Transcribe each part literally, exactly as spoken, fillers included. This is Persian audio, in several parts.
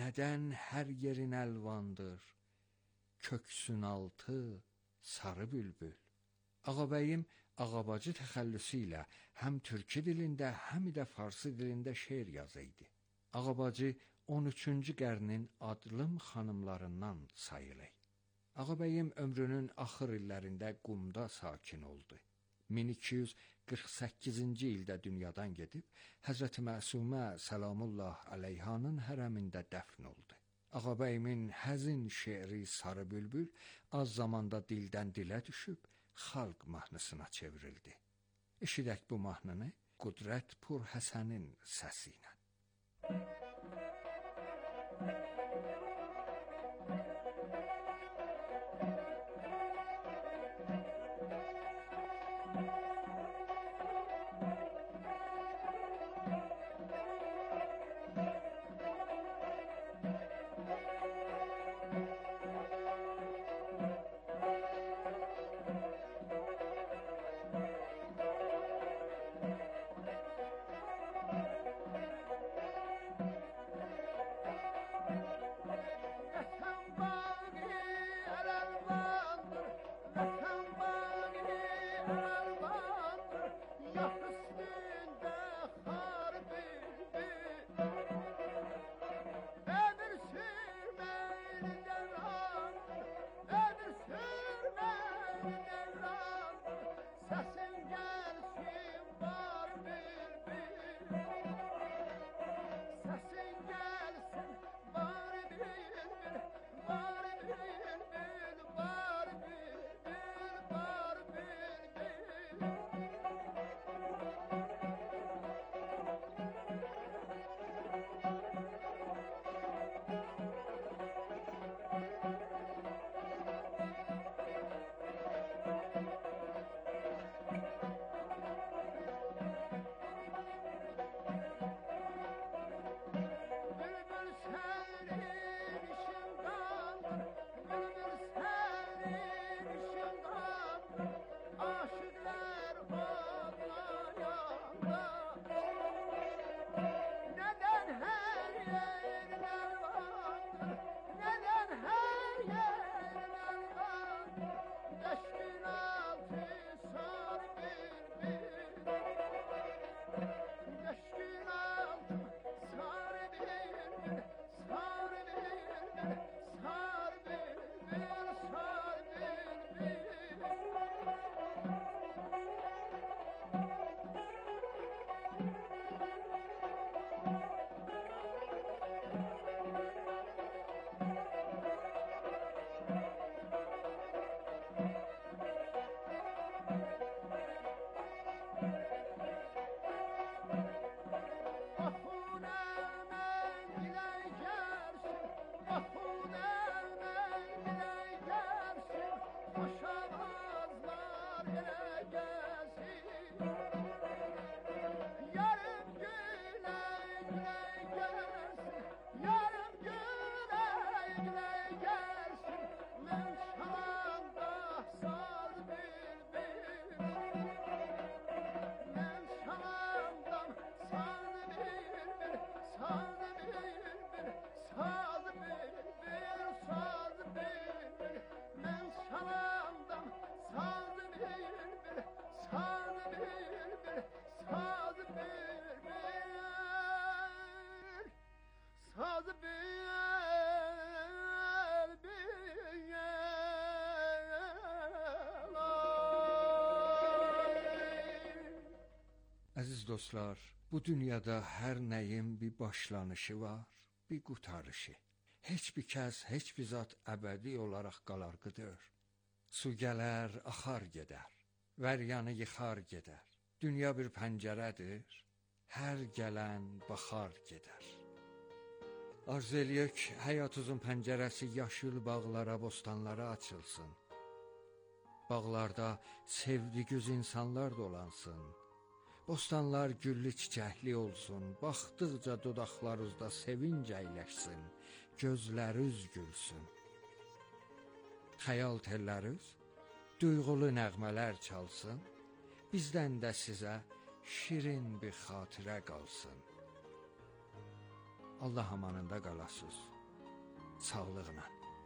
Bədən hər yerin əlvandır, köksün altı sarı bülbül. Ağabəyim Ağabacı təxəllüsü ilə həm türkü dilində, həm də farsı dilində şeir yazıydı. Ağabacı on üçüncü qarnın adlım xanımlarından sayılır. Ağabəyim ömrünün axır illərində Qumda sakin oldu. min iki yüz qırx səkkizinci ildə dünyadan gedib, Həzrəti Məsumə Səlamullah əleyhanın hərəmində dəfn oldu. Ağabəyimin həzin şeiri Sarı Bülbül az zamanda dildən dilə düşüb, xalq mahnısına çevrildi. Eşidək bu mahnını Qudrət Pur Həsənin səsi ilə. Əziz dostlar, bu dünyada hər nəyin bir başlanışı var, bir qurtarışı. Heç bir kəs, heç bir zat əbədi olaraq qalarqıdır. Su gələr, axar gedər, vəryanı yıxar gedər. Dünya bir pəncərədir, hər gələn baxar gedər. Arzu eləyək, həyatımızın pəncərəsi yaşıl bağlara, bostanlara açılsın. Bağlarda sevdiyiniz insanlar dolansın. Bostanlar güllü çiçəkli olsun, baxdıqca dodaqlarınızda sevinc əyləşsin, gözləriniz gülsün. Xəyal telləriniz duyğulu nəğmələr çalsın, bizdən də sizə şirin bir xatirə qalsın. Allah amanında qalasınız. Sağlıqla.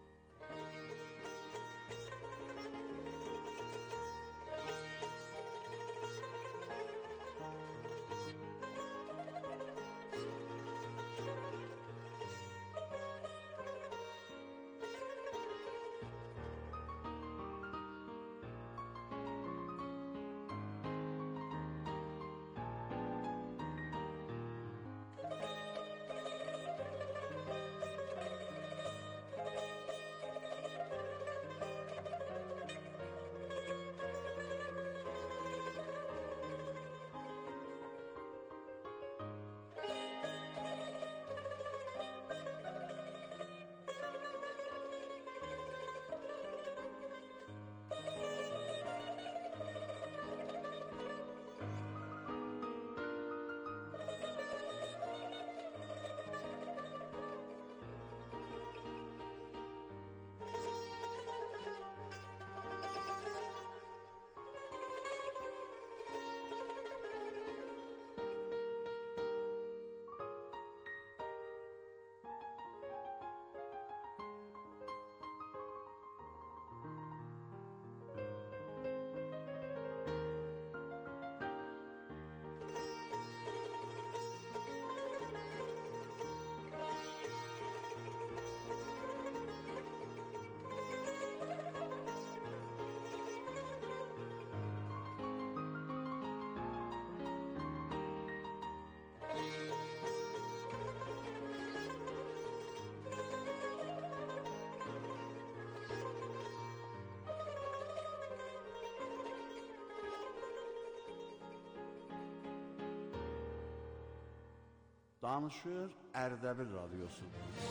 Danışır Ərdəbil Radyosu.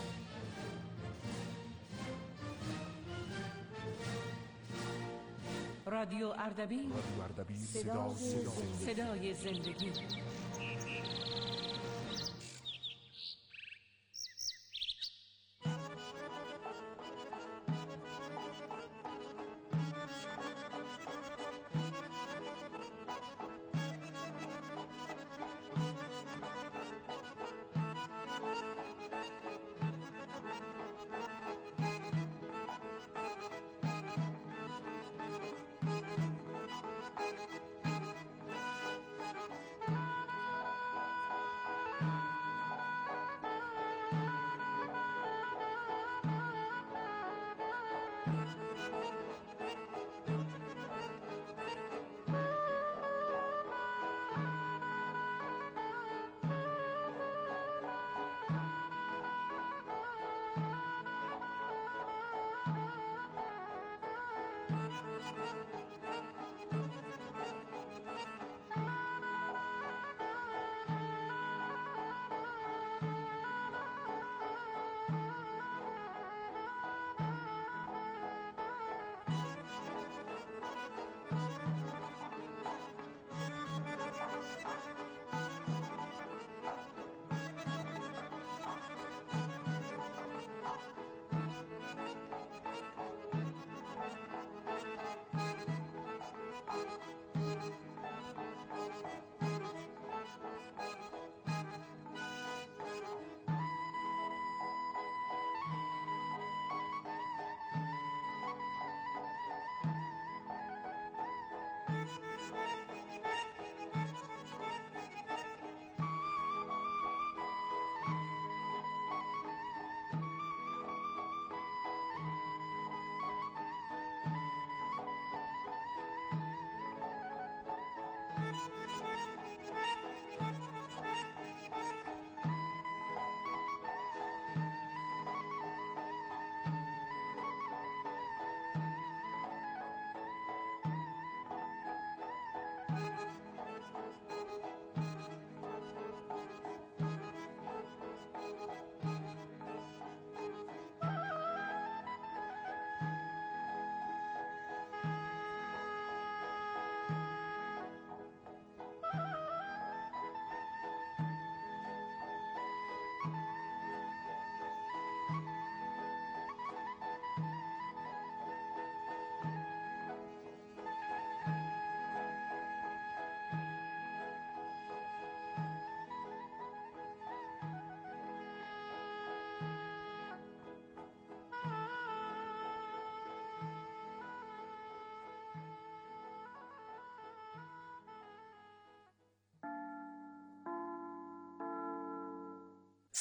رادیو اردبیل، رادیو اردبیل، صدای, صدای, صدای زندگی.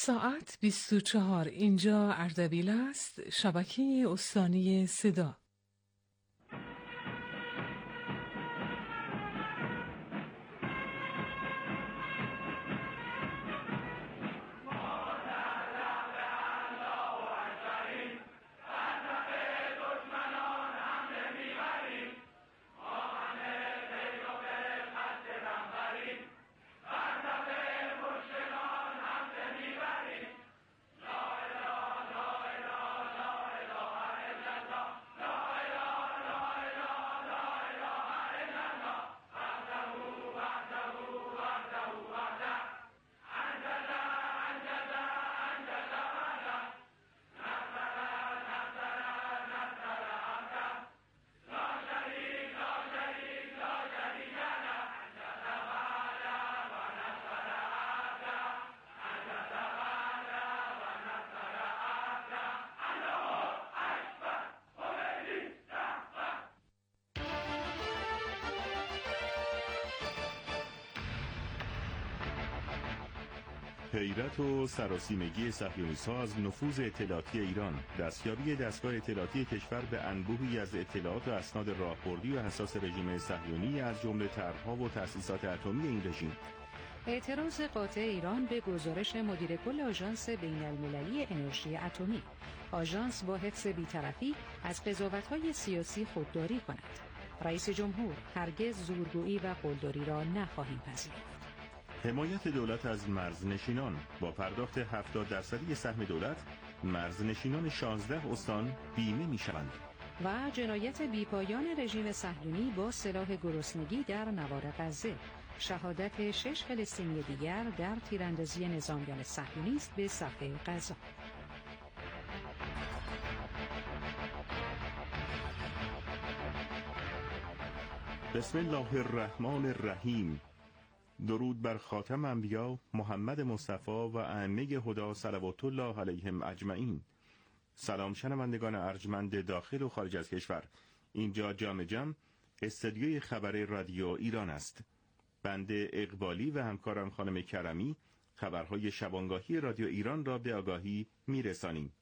ساعت بیست و چهار. اینجا اردبیل است، شبکه استانی صدا. حیرت و سراسیمگی صهیونیست‌ها از نفوذ اطلاعاتی ایران، دستیابی دستگاه اطلاعاتی کشور به انبوهی از اطلاعات و اسناد راهبردی و حساس رژیم صهیونی از جمله طرح‌ها و تأسیسات اتمی این رژیم. اعتراض قاطع ایران به گزارش مدیر کل آژانس بین‌المللی انرژی اتمی. آژانس با حفظ بی‌طرفی از قضاوت‌های سیاسی خودداری کند. رئیس جمهور: هرگز زورگویی و قلدری را نخواهیم پذیرفت. حمایت دولت از مرزنشینان، با پرداخت هفتاد درصدی سهم دولت، مرزنشینان شانزده استان بیمه می‌شوند. و جنایت بیپایان رژیم صهیونی با سلاح گرسنگی در نوار غزه. شهادت شش فلسطینی دیگر در تیراندازی نظامیان صهیونیست به صفحه غزه. بسم الله الرحمن الرحیم. درود بر خاتم انبیا محمد مصطفی و ائمه هدی صلوات الله علیهم اجمعین. سلام شنوندگان ارجمند داخل و خارج از کشور. اینجا جام جم استدیوی خبر رادیو ایران است. بنده اقبالی و همکارم خانم کرمی خبرهای شبانگاهی رادیو ایران را به آگاهی میرسانیم.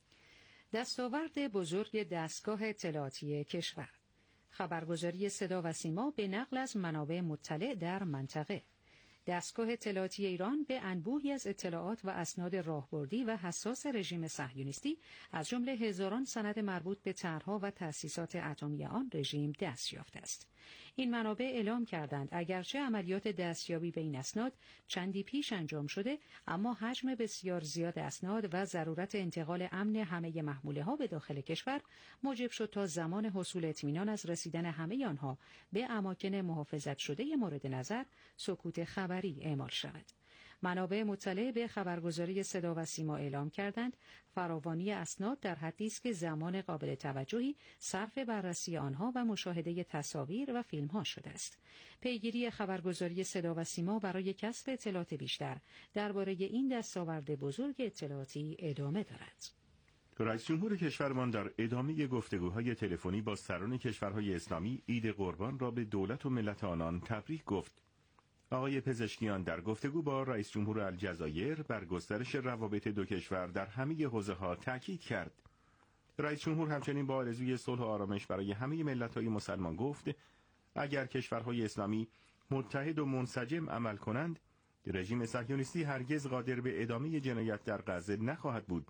دستاورد بزرگ دستگاه اطلاعاتی کشور. خبرگزاری صدا و سیما به نقل از منابع مطلع در منطقه. دستگاه اطلاعاتی ایران به انبوهی از اطلاعات و اسناد راهبردی و حساس رژیم صهیونیستی از جمله هزاران سند مربوط به طرح‌ها و تأسیسات اتمی آن رژیم دست یافته است. این منابع اعلام کردند اگرچه عملیات دستیابی به این اسناد چندی پیش انجام شده، اما حجم بسیار زیاد اسناد و ضرورت انتقال امن همه محموله‌ها به داخل کشور موجب شد تا زمان حصول اطمینان از رسیدن همه آنها به اماکن محافظت شده مورد نظر سکوت خبری اعمال شود. منابع مطلع به خبرگزاری صدا و سیما اعلام کردند فراوانی اسناد در حدی است که زمان قابل توجهی صرف بررسی آنها و مشاهده تصاویر و فیلم‌ها شده است. پیگیری خبرگزاری صدا و سیما برای کسب اطلاعات بیشتر درباره این دستاورد بزرگ اطلاعاتی ادامه دارد. رئیس جمهور کشورمان در ادامه گفتگوهای تلفنی با سران کشورهای اسلامی عید قربان را به دولت و ملت آنان تبریک گفت. آقای پزشکیان در گفتگو با رئیس جمهور الجزایر بر گسترش روابط دو کشور در همه حوزه‌ها تاکید کرد. رئیس جمهور همچنین با آرزوی صلح و آرامش برای همه ملت‌های مسلمان گفت اگر کشورهای اسلامی متحد و منسجم عمل کنند، رژیم صهیونیستی هرگز قادر به ادامه جنایت در غزه نخواهد بود.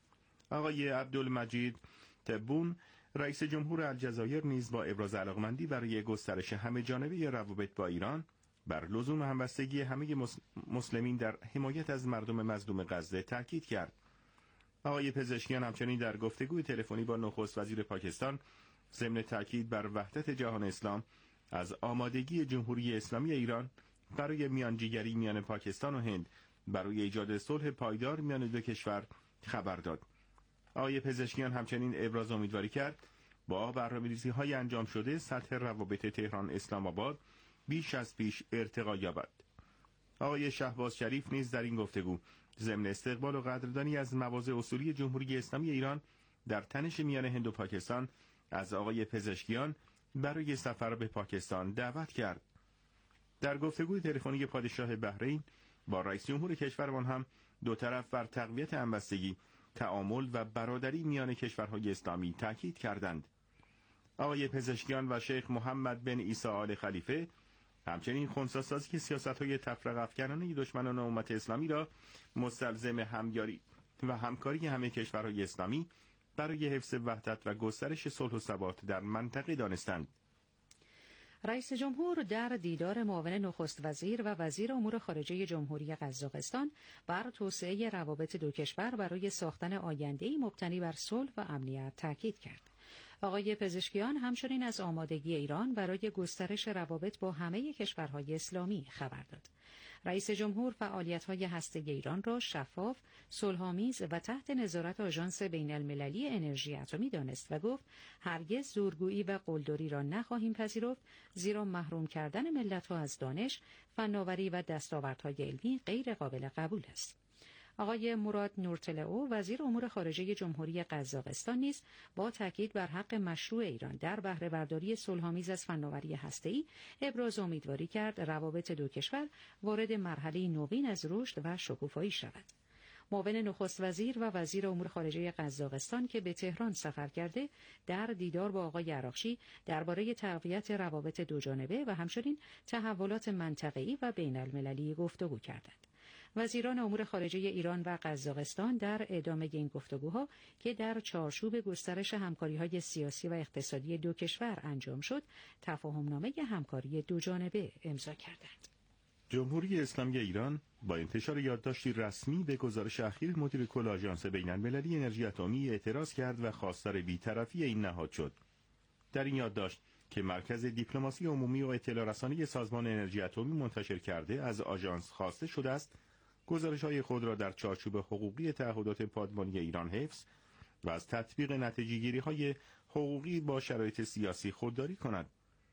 آقای عبدالمجید تبون رئیس جمهور الجزایر نیز با ابراز علاقمندی برای گسترش همه جانبه روابط با ایران بر لزوم همبستگی همه مسلمین در حمایت از مردم مظلوم غزه تاکید کرد. آقای پزشکیان همچنین در گفتگوی تلفنی با نخست وزیر پاکستان ضمن تاکید بر وحدت جهان اسلام از آمادگی جمهوری اسلامی ایران برای میانجیگری میان پاکستان و هند برای ایجاد صلح پایدار میان دو کشور خبر داد. آقای پزشکیان همچنین ابراز امیدواری کرد با برنامه‌ریزی‌های انجام شده سطح روابط تهران اسلام آباد بیش از پیش ارتقا یابد. آقای شهباز شریف نیز در این گفتگو ضمن استقبال و قدردانی از مواضع اصولی جمهوری اسلامی ایران در تنش میان هند و پاکستان از آقای پزشکیان برای سفر به پاکستان دعوت کرد. در گفتگوی تلفنی پادشاه بحرین با رئیس جمهور کشورمان هم دو طرف بر تقویت همبستگی، تعامل و برادری میان کشورهای اسلامی تاکید کردند. آقای پزشکیان و شیخ محمد بن عیسی آل خلیفه همچنین خنثی‌سازی سیاست‌های تفرقه افکنانه دشمنان امت اسلامی را مستلزم همیاری و همکاری همه کشورهای اسلامی برای حفظ وحدت و گسترش صلح و ثبات در منطقه دانستند. رئیس جمهور در دیدار معاون نخست وزیر و وزیر امور خارجه جمهوری قزاقستان بر توسعه روابط دو کشور برای ساختن آینده‌ای مبتنی بر صلح و امنیت تاکید کرد. آقای پزشکیان همچنین از آمادگی ایران برای گسترش روابط با همه کشورهای اسلامی خبر داد. رئیس جمهور فعالیت‌های هسته‌ای ایران را شفاف، صلح‌آمیز و تحت نظارت آژانس بین‌المللی انرژی اتمی دانست و گفت هرگز زورگویی و قلدری را نخواهیم پذیرفت، زیرا محروم کردن ملت‌ها از دانش، فناوری و دستاوردهای علمی غیر قابل قبول است. آقای مراد نورطلئو وزیر امور خارجه جمهوری قزاقستان نیز با تاکید بر حق مشروع ایران در بهره برداری صلح‌آمیز از فناوری هسته‌ای ابراز امیدواری کرد روابط دو کشور وارد مرحله نوین از رشد و شکوفایی شود. معاون نخست وزیر و وزیر امور خارجه قزاقستان که به تهران سفر کرده در دیدار با آقای عراقچی درباره تقویت روابط دوجانبه و همچنین تحولات منطقه‌ای و بین‌المللی گفتگو کردند. وزیران امور خارجه ایران و قزاقستان در ادامه این گفتگوها که در چارچوب گسترش همکاری‌های سیاسی و اقتصادی دو کشور انجام شد، تفاهمنامه همکاری دوجانبه امضا کردند. جمهوری اسلامی ایران با انتشار یادداشتی رسمی به گزارش اخیر مدیر کل آژانس بین‌المللی انرژی اتمی اعتراض کرد و خواستار بی‌طرفی این نهاد شد. در این یادداشت که مرکز دیپلماسی عمومی و اطلاع رسانی سازمان انرژی اتمی منتشر کرده، از آژانس خواسته شده است گزارش‌های خود را در چارچوب حقوقی تعهدات پادمانی ایران حفظ و از تطبیق نتیجه‌گیری‌های حقوقی با شرایط سیاسی خودداری کند.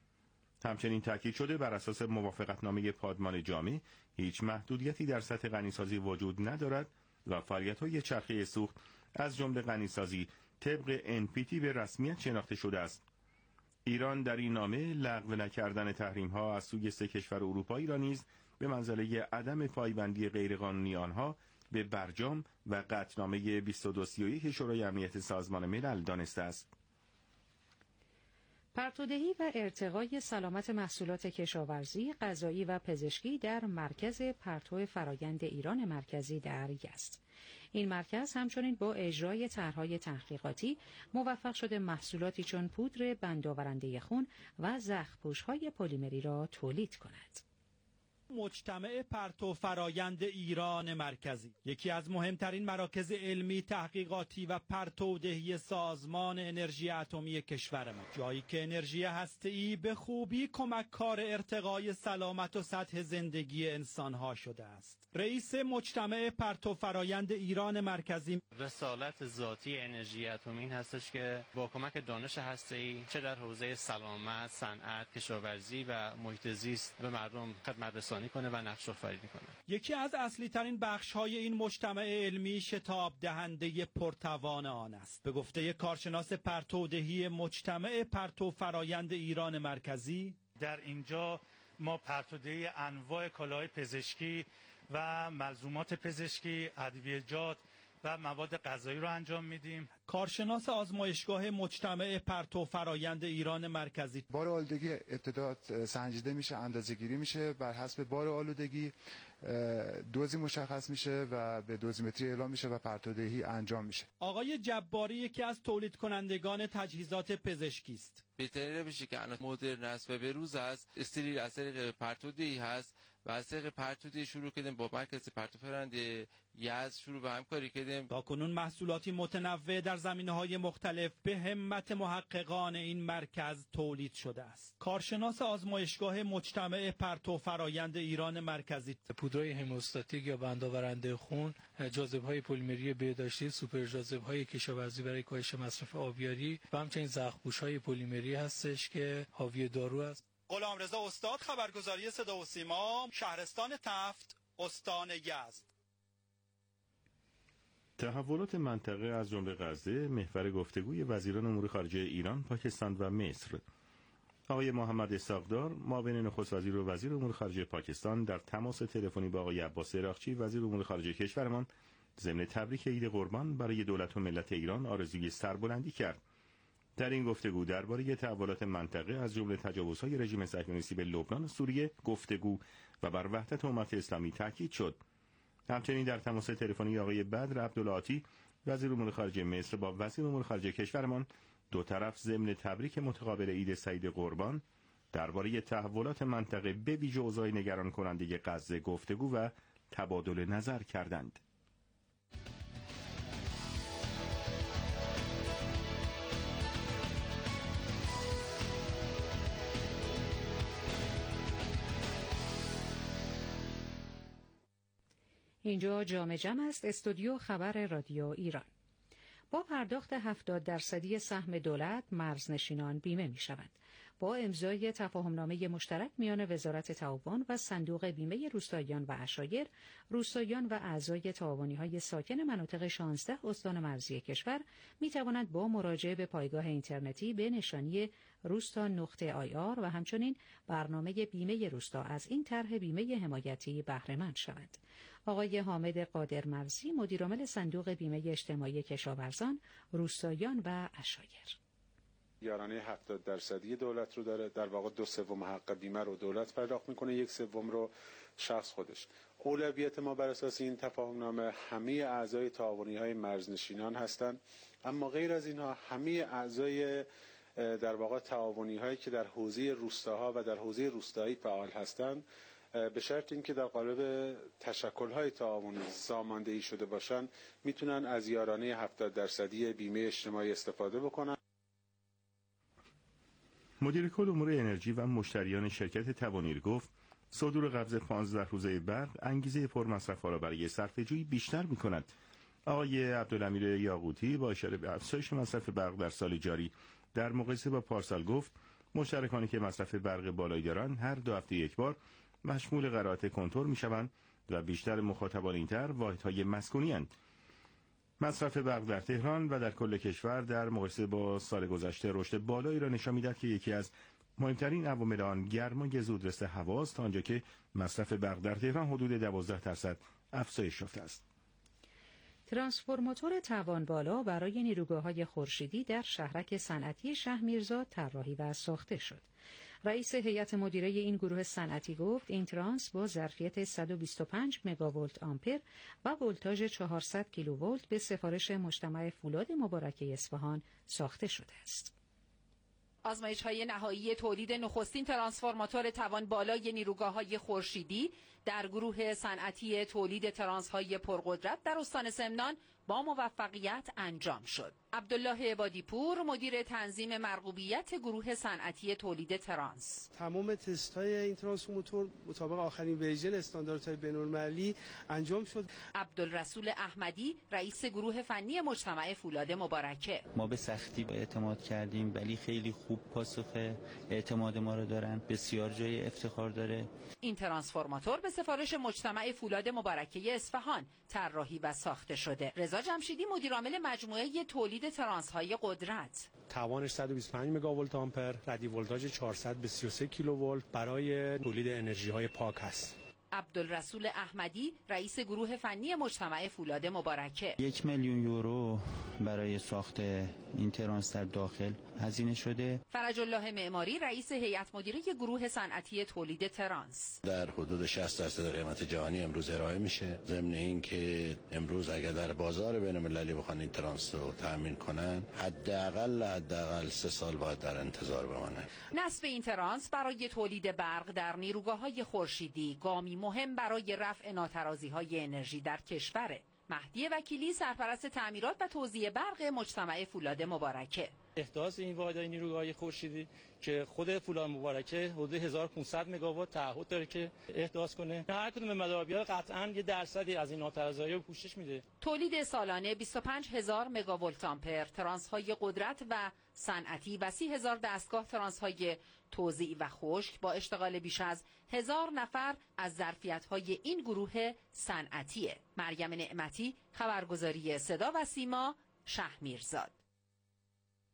همچنین تاکید شده بر اساس موافقتنامه پادمان جامع هیچ محدودیتی در سطح غنیسازی وجود ندارد و فعالیت‌های چرخه سوخت از جمله غنیسازی طبق ان پی تی به رسمیت شناخته شده است. ایران در این نامه لغو نکردن تحریم‌ها از سوی سه کشور اروپایی را نیز به منزله عدم پایبندی غیرقانونی آنها به برجام و قطعنامه بیست و دو سی و یک شورای امنیت سازمان ملل دانسته است. پرتودهی و ارتقای سلامت محصولات کشاورزی، غذایی و پزشکی در مرکز پرتو فرایند ایران مرکزی در یزد. این مرکز همچنین با اجرای طرح‌های تحقیقاتی موفق شده محصولاتی چون پودر بندآورنده خون و زخم‌پوش‌های پلیمری را تولید کند. مجتمع پرتو فرایند ایران مرکزی یکی از مهمترین مراکز علمی، تحقیقاتی و پرتودهی سازمان انرژی اتمی کشور ما، جایی که انرژی هسته‌ای به خوبی کمک‌کار ارتقای سلامت و سطح زندگی انسان‌ها شده است. رئیس مجتمع پرتو فرایند ایران مرکزی رسالت ذاتی انرژی اتمی این هستش که با کمک دانش هسته‌ای چه در حوزه سلامت، صنعت، کشاورزی و محیط زیست به مردم خدمت رسانی کنه و نقش آفرینی کنه. یکی از اصلی ترین بخش های این مجتمع علمی شتاب دهنده پرتوان آن است. به گفته کارشناس پرتودهی مجتمع پرتو فرایند ایران مرکزی، در اینجا ما پرتودهی انواع کالاهای پزشکی و ملزومات پزشکی، ادویه‌جات و مواد غذایی رو انجام میدیم. کارشناس آزمایشگاه مجتمع پرتو فرایند ایران مرکزی، بار آلودگی ابتدا سنجیده میشه، اندازه‌گیری میشه، بر حسب بار آلودگی دوزی مشخص میشه و به دوزیمتری اعلام میشه و پرتودهی انجام میشه. آقای جباری یکی از تولید کنندگان تجهیزات پزشکی است. بهتره بشه که الان مدرن است و به روز است، استریل از طریق پرتودهی هست و از طریق پرتودهی شروع کردیم با مرکز پرتو فرآیند یزد شروع به همکاری کردیم. تاکنون محصولاتی متنوع در زمینه‌های مختلف به همت محققان این مرکز تولید شده است. کارشناس آزمایشگاه مجتمع پرتو فرایند ایران مرکزی، پودرهای هموستاتیک یا بندآورنده خون، جاذبه‌های پلیمری بهداشتی، سوپر جاذبه‌های کشاورزی برای کاهش مصرف آبیاری و همچنین زخم‌پوش‌های پلیمری هستش که حاوی دارو است. غلامرضا استاد، خبرگزاری صدا و سیما، شهرستان تفت، استان یزد. تحولات منطقه از جمله غزه محور گفتگوی وزیران امور خارجه ایران، پاکستان و مصر. آقای محمد اسحاق‌دار معاون نخست وزیر و وزیر امور خارجه پاکستان در تماس تلفنی با آقای عباس عراقچی وزیر امور خارجه کشورمان ضمن تبریک عید قربان برای دولت و ملت ایران آرزوی سربلندی کرد. در این گفتگو درباره تحولات منطقه از جمله تجاوزهای رژیم صهیونیستی به لبنان و سوریه گفتگو و بر وحدت امت اسلامی تاکید شد. همچنین در تماس تلفنی آقای بدر عبدالعاطی وزیر امور خارجه مصر با وزیر امور خارجه کشورمان دو طرف ضمن تبریک متقابل عید سعید قربان درباره تحولات منطقه به ویژه اوضاع نگران کننده غزه گفتگو و تبادل نظر کردند. اینجا جام جم است، استودیو خبر رادیو ایران. با پرداخت هفتاد درصدی سهم دولت مرزنشینان بیمه می شوند. با امضای تفاهمنامه مشترک میان وزارت تعاون و صندوق بیمه روستاییان و عشایر، روستاییان و اعضای تعاونی‌های ساکن مناطق شانزده استان مرزی کشور می توانند با مراجعه به پایگاه اینترنتی به نشانی روستا نقطه آی آر و همچنین برنامه بیمه روستا از این طرح بیمه حمایتی بهره مند شوند. آقای حامد قادر مرزی مدیرعامل صندوق بیمه اجتماعی کشاورزان، روستاییان و عشایر: یارانه هفتاد درصدی دولت رو داره، در واقع دو سوم حق بیمه رو دولت پرداخت میکنه، یک سوم رو شخص خودش. اولویت ما بر اساس این تفاهمنامه همه اعضای تعاونی های مرزنشینان هستند، اما غیر از اینها همه اعضای در واقع تعاونی هایی که در حوزه روستاها و در حوزه روستایی فعال هستند به شرط اینکه در قالب تشکل‌های تعاونی ساماندهی شده باشند میتونن از یارانه هفتاد درصدی بیمه اجتماعی استفاده بکنن. مدیر کل امور انرژی و مشتریان شرکت توانیر گفت صدور قبض پانزده روزه برق انگیزه پرمصرف‌ها را برای صرفه‌جویی بیشتر می‌کند. آقای عبدالامیر یاقوتی با اشاره به افزایش مصرف برق در سال جاری در مقایسه با پارسال گفت مشترکانی که مصرف برق بالایی دارند هر دو هفته یک بار مشمول قرائت کنتور می‌شوند و بیشتر مخاطبان این طرح واحدهای مسکونی اند. مصرف برق در تهران و در کل کشور در مقایسه با سال گذشته رشد بالایی را نشان می‌دهد که یکی از مهمترین عوامل آن گرمای زودرس هواست، تا آنجا که مصرف برق در تهران حدود دوازده درصد افزایش یافته است. ترانسفورماتور توان بالا برای نیروگاه‌های خورشیدی در شهرک صنعتی شهرمیرزاد طراحی و ساخته شد. رئیس هیئت مدیره این گروه صنعتی گفت این ترانس با ظرفیت صد و بیست و پنج مگاولت آمپر و ولتاژ چهارصد کیلوولت به سفارش مجتمع فولاد مبارکه اصفهان ساخته شده است. آزمایش‌های نهایی تولید نخستین ترانسفورماتور توان بالای نیروگاه‌های خورشیدی در گروه صنعتی تولید ترانس‌های پرقدرت در استان سمنان با موفقیت انجام شد. عبدالله عبادی پور مدیر تنظیم مرغوبیت گروه صنعتی تولید ترانس: تمام تست‌های این ترانسفورماتور مطابق آخرین ورژن استانداردهای بین‌المللی انجام شد. عبدالرسول احمدی رئیس گروه فنی مجتمع فولاد مبارکه: ما به سختی اعتماد کردیم ولی خیلی خوب پاسخ اعتماد ما رو دارن، بسیار جای افتخار داره. این ترانسفورماتور به سفارش مجتمع فولاد مبارکه اصفهان طراحی و ساخته شده. رضا جمشیدی مدیرعامل مجموعه تولید ترانس‌های قدرت: توانش صد و بیست و پنج مگاولت آمپر، ردی ولتاژ چهارصد به سی و سه کیلوولت برای تولید انرژی‌های پاک است. عبدالرسول احمدی رئیس گروه فنی مجتمع فولاد مبارکه: یک میلیون یورو برای ساخت این ترانس در داخل هزینه شده. فرج الله معماری رئیس هیئت مدیره گروه صنعتی تولید ترانس: در حدود شصت درصد قیمت جهانی امروز ارائه میشه. ضمن این که امروز اگر در بازار بین‌المللی بخوان این ترانس رو تامین کنن حداقل حداقل سه سال باید در انتظار بمانه. نصب این ترانس برای تولید برق در نیروگاه‌های خورشیدی گامی مهم برای رفع ناترازی‌های انرژی در کشوره. مهدی وکیلی سرپرست تعمیرات و توزیع برق مجتمع فولاد مبارکه: احداث این واحدهای نیروگاهی خورشیدی که خود فولاد مبارکه حدود هزار و پانصد مگاوات تعهد داره که احداث کنه، هر کدوم مداربیار قطعاً یه درصدی از این ناترازی‌ها رو پوشش میده. تولید سالانه بیست و پنج هزار مگاولت آمپر ترانس‌های قدرت و صنعتی و سی هزار دستگاه ترانس‌های توزیع و خشک با اشتغال بیش از هزار نفر از ظرفیت‌های این گروه صنعتیه. مریم نعمتی، خبرگزاری صدا و سیما، شهرمیرزاد.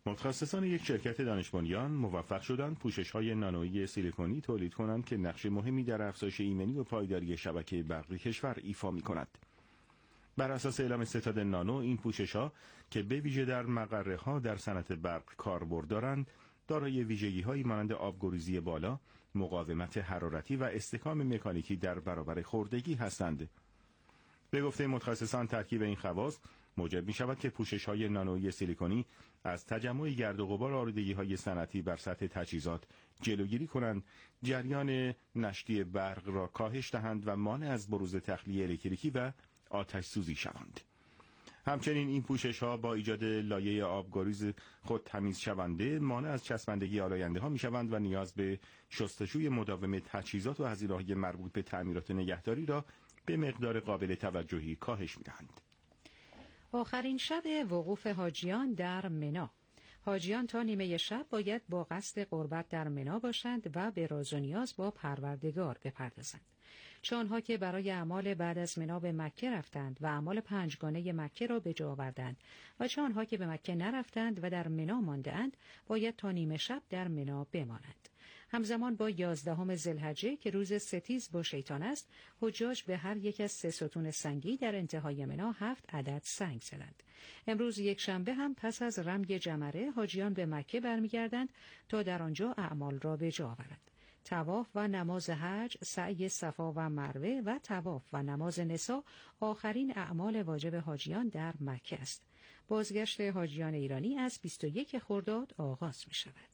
متخصصان یک شرکت دانش بنیان موفق شدند پوشش‌های نانویی سیلیکونی تولید کنند که نقش مهمی در افزایش ایمنی و پایداری شبکه برقی کشور ایفا می‌کند. بر اساس اعلام ستاد نانو، این پوشش‌ها که به ویژه در مقره‌ها در صنعت برق کاربرد دارند، دارای ویژگی‌هایی مانند آبگریزی بالا، مقاومت حرارتی و استحکام مکانیکی در برابر خوردگی هستند. به گفته متخصصان، ترکیب این خواص موجب می‌شود که پوشش‌های نانویی سیلیکونی از تجمع گرد و غبار آلودگی‌های صنعتی بر سطح تجهیزات جلوگیری کنند، جریان نشتی برق را کاهش دهند و مانع از بروز تخلیه الکتریکی و آتش سوزی شوند. همچنین این پوشش‌ها با ایجاد لایه آبگریز خود تمیز شونده مانع از چسبندگی آلاینده‌ها می‌شوند و نیاز به شستشوی مداوم تجهیزات و هزینه‌های مربوط به تعمیرات نگهداری را به مقدار قابل توجهی کاهش می‌دهند. آخرین شب وقوف حاجیان در منی. حاجیان تا نیمه شب باید با قصد قربت در منی باشند و به راز و نیاز با پروردگار بپردازند. چه آنها که برای اعمال بعد از منی به مکه رفتند و اعمال پنجگانه مکه را به جا آوردند و چه آنها که به مکه نرفتند و در منی مانده‌اند باید تا نیمه شب در منی بمانند. همزمان با یازدهم ذوالحجه که روز ستیز با شیطان است، حجاج به هر یک از سه ستون سنگی در انتهای منی هفت عدد سنگ زدند. امروز یک شنبه هم پس از رمی جمره حاجیان به مکه برمیگردند تا در آنجا اعمال را به جا آورند. طواف و نماز حج، سعی صفا و مروه و طواف و نماز نساء آخرین اعمال واجب حاجیان در مکه است. بازگشت حاجیان ایرانی از بیست و یک خرداد آغاز می شود.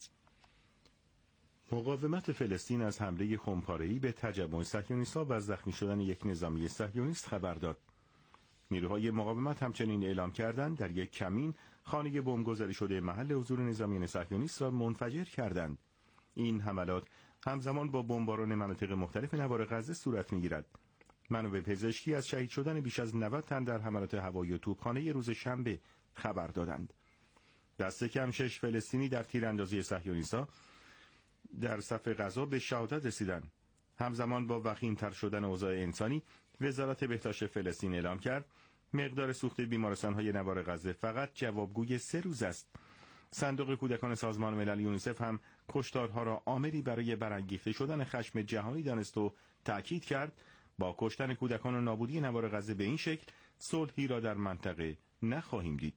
مقاومت فلسطین از حمله خمپاره‌ای به تجمع صهیونیست‌ها و زخمی شدن یک نظامی صهیونیست خبر داد. نیروهای مقاومت همچنین اعلام کردند در یک کمین خانه بمبگذاری شده محل حضور نظامیان صهیونیست را منفجر کردند. این حملات همزمان با بمباران مناطق مختلف نوار غزه صورت می‌گیرد. منابع پزشکی از شهید شدن بیش از نود تن در حملات هوایی و توپخانه روز شنبه خبر دادند. دست کم شش فلسطینی در تیراندازی صهیونیست‌ها در صف غزا به شهادت رسیدند. همزمان با وخیم‌تر شدن اوضاع انسانی، وزارت بهداشت فلسطین اعلام کرد مقدار سوخت بیمارستان‌های نوار غزه فقط جوابگوی سه روز است. صندوق کودکان سازمان ملل یونیسف هم کشتارها را عاملی برای برانگیخته شدن خشم جهانی دانست و تأکید کرد با کشتن کودکان و نابودی نوار غزه به این شکل صلحی را در منطقه نخواهیم دید.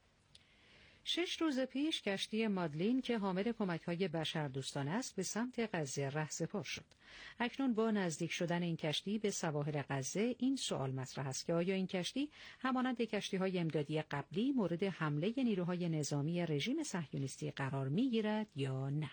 شش روز پیش کشتی مادلین که حامل کمک‌های بشردوستانه است به سمت غزه رهسپار شد. اکنون با نزدیک شدن این کشتی به سواحل غزه این سوال مطرح است که آیا این کشتی همانند کشتی‌های امدادی قبلی مورد حمله نیروهای نظامی رژیم صهیونیستی قرار می‌گیرد یا نه؟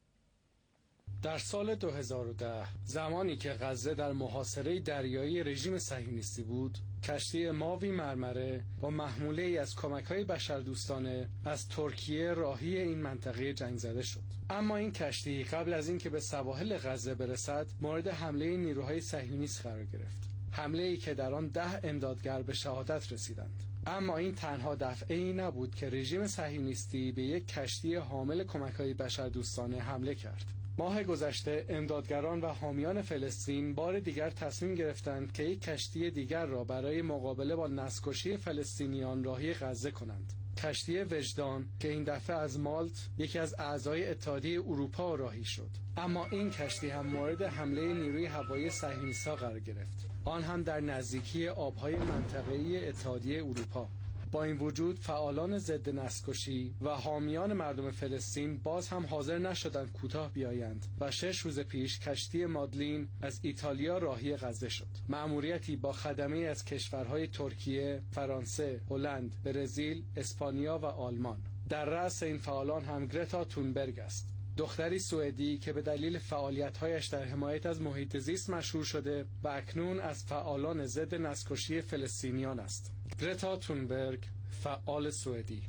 در سال دو هزار و ده زمانی که غزه در محاصره دریایی رژیم صهیونیستی بود، کشتی ماوی مرمره با محموله ای از کمک‌های بشردوستانه از ترکیه راهی این منطقه جنگ زده شد. اما این کشتی قبل از اینکه به سواحل غزه برسد مورد حمله نیروهای صهیونیست قرار گرفت. حمله ای که در آن ده امدادگر به شهادت رسیدند. اما این تنها دفعه ای نبود که رژیم صهیونیستی به یک کشتی حامل کمک‌های بشردوستانه حمله کرد. ماه گذشته امدادگران و حامیان فلسطین بار دیگر تصمیم گرفتند که یک کشتی دیگر را برای مقابله با نسل‌کشی فلسطینیان راهی غزه کنند. کشتی وجدان که این دفعه از مالت یکی از اعضای اتحادیه اروپا راهی شد. اما این کشتی هم مورد حمله نیروی هوایی صهیونیست‌ها قرار گرفت. آن هم در نزدیکی آب‌های منطقه‌ای اتحادیه اروپا. با این وجود فعالان ضد نسل‌کشی و حامیان مردم فلسطین باز هم حاضر نشدند کوتاه بیایند و شش روز پیش کشتی مادلین از ایتالیا راهی غزه شد. مأموریتی با خدمه از کشورهای ترکیه، فرانسه، هلند، برزیل، اسپانیا و آلمان. در رأس این فعالان هم گرتا تونبرگ است. دختری سوئدی که به دلیل فعالیت‌هایش در حمایت از محیط زیست مشهور شده و اکنون از فعالان ضد نسل‌کشی فلسطینیان است. گرتا تونبرگ، فعال سوئدی: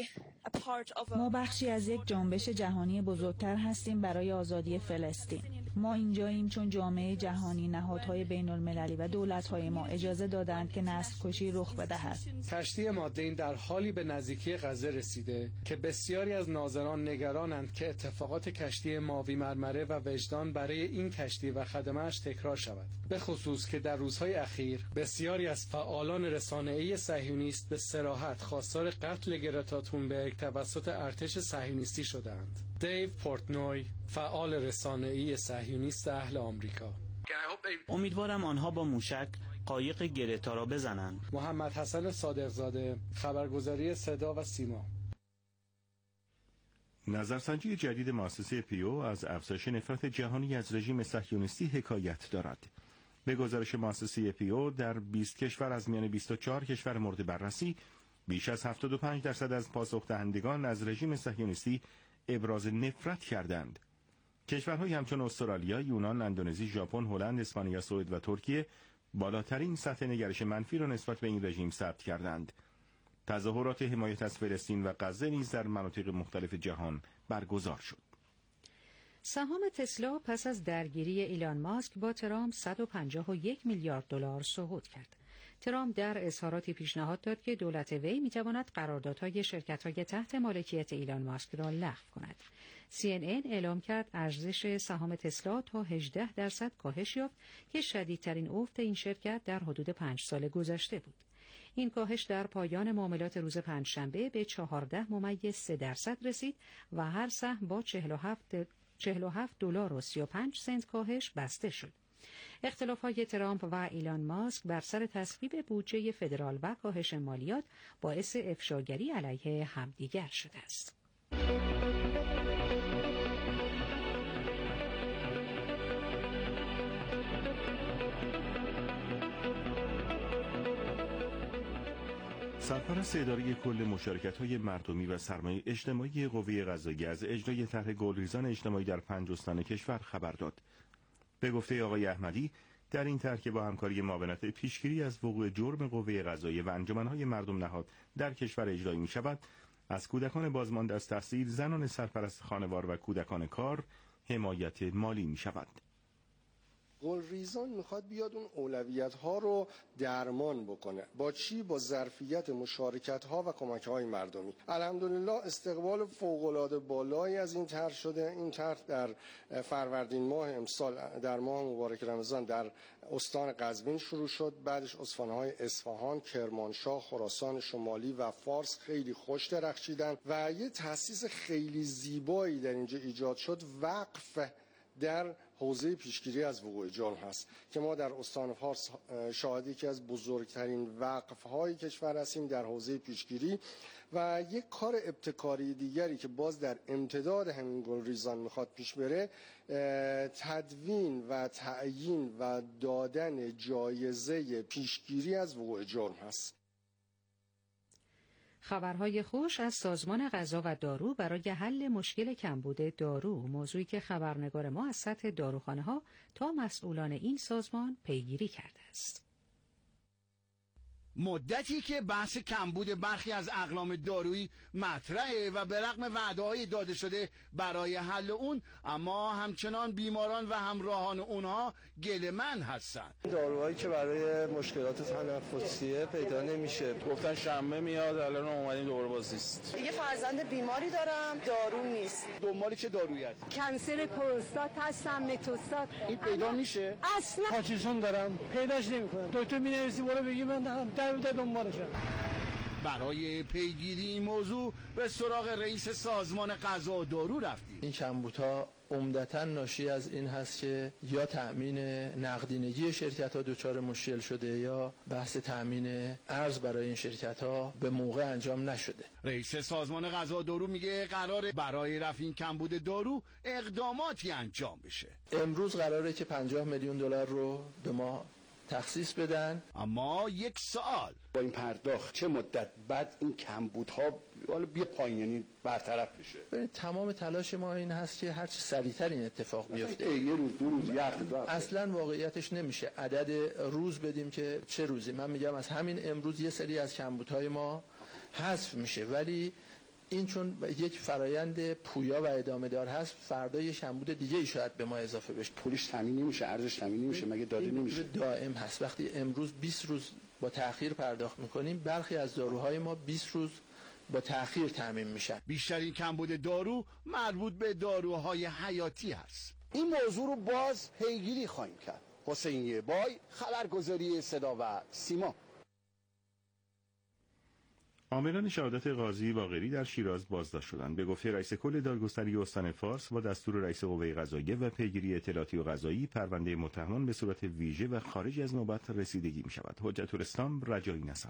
ما بخشی از یک جنبش جهانی بزرگتر هستیم برای آزادی فلسطین. ما اینجاییم چون جامعه جهانی، نهادهای بین المللی و دولت‌های ما اجازه دادند که نسل کشی رخ بدهد. کشتی مادین در حالی به نزدیکی غزه رسیده که بسیاری از ناظران نگرانند که اتفاقات کشتی ماوی مرمره و وجدان برای این کشتی و خدمه‌اش تکرار شود، به خصوص که در روزهای اخیر بسیاری از فعالان رسانه‌ای صهیونیست به صراحت خواستار قتل گرتا تونبرگ توسط ارتش صهیونیستی شدند. دیو پورتنوی، فعال رسانه‌ای صهیونیست اهل آمریکا: امیدوارم آنها با موشک قایق گرتا را بزنند. محمد حسن صادقزاده، خبرگزاری صدا و سیما. نظرسنجی جدید مؤسسه پیو از افزایش نفرت جهانی از رژیم صهیونیستی حکایت دارد. به گزارش مؤسسه پیو در بیست کشور از میان بیست و چهار کشور مورد بررسی، بیش از هفتاد و پنج درصد از پاسخ دهندگان از رژیم صهیونیستی ابراز نفرت کردند. کشورهای همچون استرالیا، یونان، اندونزی، ژاپن، هلند، اسپانیا، سوئد و ترکیه بالاترین سطح نگرش منفی را نسبت به این رژیم ثبت کردند. تظاهرات حمایت از فلسطین و غزه نیز در مناطق مختلف جهان برگزار شد. سهام تسلا پس از درگیری ایلان ماسک با ترامپ صد و پنجاه و یک میلیارد دلار صعود کرد. ترامپ در اظهاراتی پیشنهاد داد که دولت وی می‌تواند قراردادهای شرکت‌های تحت مالکیت ایلان ماسک را لغو کند. سی ان ان اعلام کرد ارزش سهام تسلا تا هجده درصد کاهش یافت که شدیدترین افت این شرکت در حدود پنج سال گذشته بود. این کاهش در پایان معاملات روز پنجشنبه به چهارده ممیز سه درصد رسید و هر سهم با چهل و هفت دلار و سی و پنج سنت کاهش بسته شد. اختلاف‌های ترامپ و ایلان ماسک بر سر تصویب بودجه فدرال و کاهش مالیات باعث افشاگری علیه همدیگر شده است. سرپرست اداره کل مشارکت‌های مردمی و سرمایه اجتماعی قوه قضاییه از اجرای طرح گلریزان اجتماعی در پنج استان کشور خبر داد. به گفته آقای احمدی، در این طرح که با همکاری معاونت پیشگیری از وقوع جرم قوه قضاییه و انجمن‌های مردم نهاد در کشور اجرایی می‌شود، از کودکان بازمانده از تحصیل، زنان سرپرست خانوار و کودکان کار حمایت مالی می‌شود. گلریزان میخواد بیاد اون اولویت ها رو درمان بکنه. با چی؟ با ظرفیت مشارکت ها و کمک های مردمی. الحمدلله استقبال فوق العاده بالایی از این طرح شده. این طرح در فروردین ماه امسال در ماه مبارک رمضان در استان قزوین شروع شد، بعدش استان‌های اصفهان، کرمانشاه، خراسان شمالی و فارس خیلی خوش درخشیدن و یه تأسیس خیلی زیبایی در اینجا ایجاد شد. وقف در حوزه پیشگیری از وقوع جرم هست که ما در استان فارس شاهد یکی از بزرگترین وقف‌های کشور هستیم در حوزه پیشگیری. و یک کار ابتکاری دیگری که باز در امتداد همین گلریزان میخواد پیش بره، تدوین و تعیین و دادن جایزه پیشگیری از وقوع جرم هست. خبرهای خوش از سازمان غذا و دارو برای حل مشکل کمبود دارو، موضوعی که خبرنگار ما از سطح داروخانه‌ها تا مسئولان این سازمان پیگیری کرده است. مدتی که بحث کمبود برخی از اقلام دارویی مطرحه و به رغم وعده‌های داده شده برای حل اون، اما همچنان بیماران و همراهان اونها گله‌مند هستند. داروهایی که برای مشکلات تنفسیه پیدا نمیشه، گفتن شنبه میاد، الان اومدیم دوباره باز نیست. یه فرزند بیماری دارم، دارو نیست. دنبال چه دارویی هست؟ کنسر پروستات هستم، متوستات. این پیدا میشه؟ اصلا پارکینسون دارم، پیداش نمیکنم. دکتر مینویسی برو بگی من دارم برای پیگیری این موضوع به سراغ رئیس سازمان غذا و دارو رفتیم. این کمبودها عمدتاً ناشی از این هست که یا تأمین نقدینگی شرکت‌ها دچار مشکل شده یا بحث تأمین ارز برای این شرکت‌ها به موقع انجام نشده. رئیس سازمان غذا و دارو میگه قراره برای رفع این کمبود دارو اقداماتی انجام بشه. امروز قراره که پنجاه میلیون دلار رو به ما تخصیص بدن. اما یک سوال، با این پرداخت چه مدت بعد این کمبودها حالا بیا پایین، یعنی برطرف بشه؟ ببین تمام تلاش ما این هست که هر چه سریعتر این اتفاق بیفته. یه روز دو روز یه هفته. اصلا واقعیتش نمیشه عدد روز بدیم که چه روزی. من میگم از همین امروز یه سری از کمبودهای ما حذف میشه، ولی این چون یک فرایند پویا و ادامه دار هست، فردا یه کمبود دیگه ای شاید به ما اضافه بشه. پولش تامین نمیشه، ارزش تامین نمیشه، مگه داده نمیشه؟ دائم هست. وقتی امروز بیست روز با تأخیر پرداخت میکنیم، برخی از داروهای ما بیست روز با تأخیر تامین میشن. بیشترین کمبود دارو مربوط به داروهای حیاتی هست. این موضوع رو باز پیگیری خواهیم کرد. حسین یبای، خبرگزاری صدا و سیما. عاملان شهادت قاضی باقری در شیراز بازداشت شدند. به گفته رئیس کل دادگستری استان فارس، با دستور رئیس قوه قضاییه و پیگیری اطلاعاتی و قضایی، پرونده متهمان به صورت ویژه و خارج از نوبت رسیدگی می شود. حجت الاسلام رجایی نسب.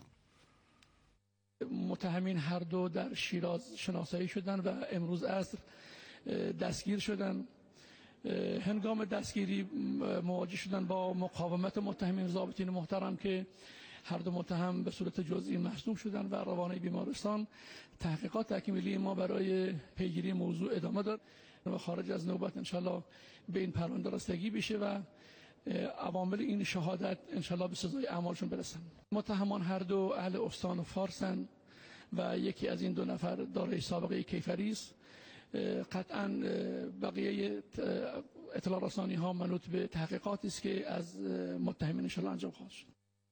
متهمین هر دو در شیراز شناسایی شدند و امروز عصر دستگیر شدند. هنگام دستگیری مواجه شدن با مقاومت متهمین ضابطین محترم که هر دو متهم به صورت جزئی مصدوم شدن و روانه بیمارستان. تحقیقات تکمیلی ما برای پیگیری موضوع ادامه داد و خارج از نوبت انشالله به این پرونده رسیدگی بشه و عوامل این شهادت انشالله به سزای اعمالشون برسن. متهمان هر دو اهل استان فارسن و یکی از این دو نفر دارای سابقه کیفری است. قطعا بقیه اطلاع رسانی ها منوط به تحقیقاتی است که از متهمین انشالله انجام خواهد شد.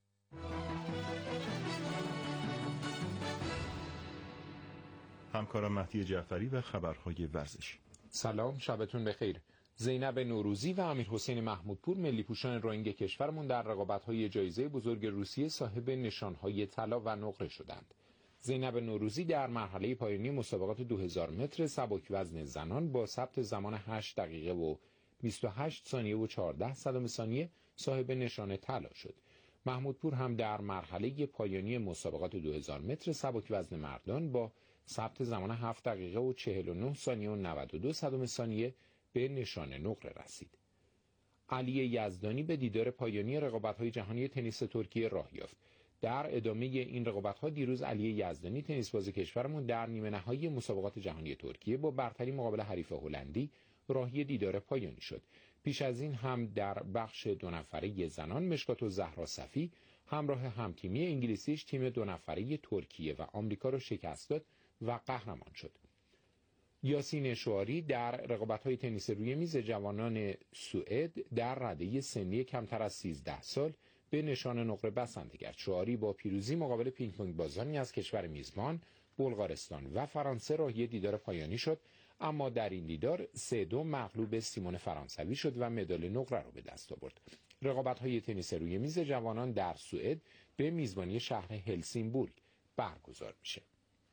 همکارم مهدی جعفری و خبرهای ورزشی. سلام، شبتون بخیر. زینب نوروزی و امیر حسین محمودپور ملی پوشان روینگ کشورمون در رقابت‌های جایزه بزرگ روسیه صاحب نشانهای طلا و نقره شدند. زینب نوروزی در مرحله پایانی مسابقات دو هزار متر سبک وزن زنان با ثبت زمان هشت دقیقه و بیست و هشت ثانیه و چهارده صدم ثانیه صاحب نشان طلا شد. محمودپور هم در مرحله پایانی مسابقات دو هزار متر سبک وزن مردان با ثبت زمان هفت دقیقه و چهل و نه ثانیه و نود و دو صدم ثانیه به نشان نقره رسید. علی یزدانی به دیدار پایانی رقابت‌های جهانی تنیس ترکیه راه یافت. در ادامه این رقابت‌ها دیروز علی یزدانی تنیس باز کشورمون در نیمه نهایی مسابقات جهانی ترکیه با برتری مقابل حریف هلندی راهی دیدار پایانی شد. پیش از این هم در بخش دو نفره زنان مشکات و زهرا صفی همراه همتیمی انگلیسیش تیم دو نفره ترکیه و آمریکا را شکست داد و قهرمان شد. یاسین شعاری در رقابت‌های تنیس روی میز جوانان سوئد در رده سنی کمتر از سیزده سال به نشان نقره بسنده کرد. شعاری با پیروزی مقابل پینگ پونگ بازانی از کشور میزبان بلغارستان و فرانسه راهی دیدار پایانی شد، اما در این دیدار سه دو مغلوب سیمون فرانسوی شد و مدال نقره را به دست آورد. رقابت‌های تنیس روی میز جوانان در سوئد به میزبانی شهر هلسینبورگ برگزار میشه.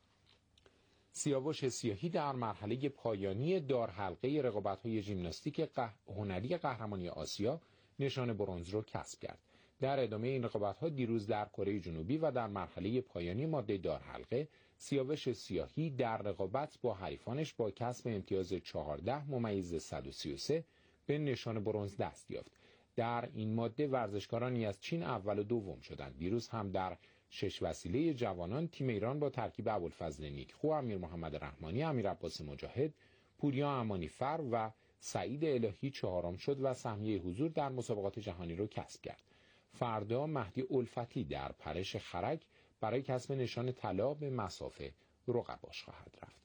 سیاوش سیاهی در مرحله پایانی دار حلقه رقابت‌های ژیمناستیک قه... هنری قهرمانی آسیا نشان برنز را کسب کرد. در ادامه این رقابت‌ها دیروز در کره جنوبی و در مرحله پایانی ماده دار حلقه سیاوش سیاهی در رقابت با حریفانش با کسب امتیاز چهارده ممیز صد و سی و سه به نشان برنز دست یافت. در این ماده ورزشکارانی از چین اول و دوم شدند. دیروز هم در شش وسیله جوانان تیم ایران با ترکیب ابوالفضل نیکخو، امیر محمد رحمانی، امیر عباس مجاهد، پوریا امانیفر و سعید الهی چهارم شد و سهمیه حضور در مسابقات جهانی را کسب کرد. فردا مهدی الفتی در پرش خرک برای کسب نشان طلا به مسافه رقباش خواهد رفت.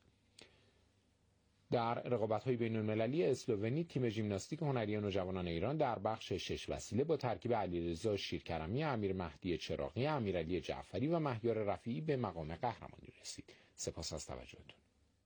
در رقابت‌های بین‌المللی اسلوونی تیم ژیمناستیک هنری نوجوانان ایران در بخش شش وسیله با ترکیب علیرضا شیرکرمی، امیر مهدی چراغی، امیرعلی جعفری و مهیار رفیعی به مقام قهرمانی رسید. سپاس از توجهتون.